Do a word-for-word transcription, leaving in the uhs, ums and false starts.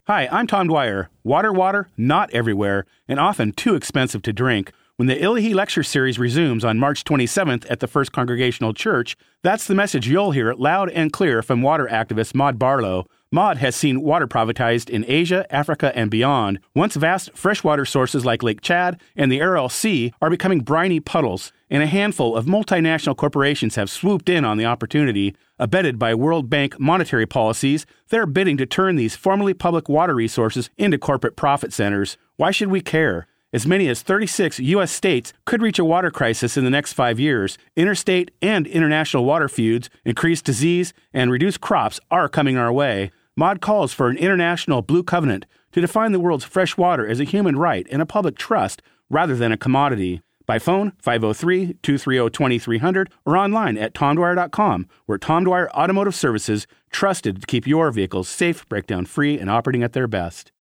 Hi, I'm Tom Dwyer. Water, water, not everywhere, and often too expensive to drink. When the Illahee Lecture Series resumes on March twenty-seventh at the First Congregational Church, that's the message you'll hear loud and clear from water activist Maud Barlow. Maud has seen water privatized in Asia, Africa, and beyond. Once vast freshwater sources like Lake Chad and the Aral Sea are becoming briny puddles, and a handful of multinational corporations have swooped in on the opportunity. Abetted by World Bank monetary policies, they're bidding to turn these formerly public water resources into corporate profit centers. Why should we care? As many as thirty-six U S states could reach a water crisis in the next five years. Interstate and international water feuds, increased disease, and reduced crops are coming our way. Maud calls for an international blue covenant to define the world's fresh water as a human right and a public trust rather than a commodity. By phone, five oh three, two three oh, two three hundred, or online at tom dwyer dot com, where Tom Dwyer Automotive Services trusted to keep your vehicles safe, breakdown-free, and operating at their best.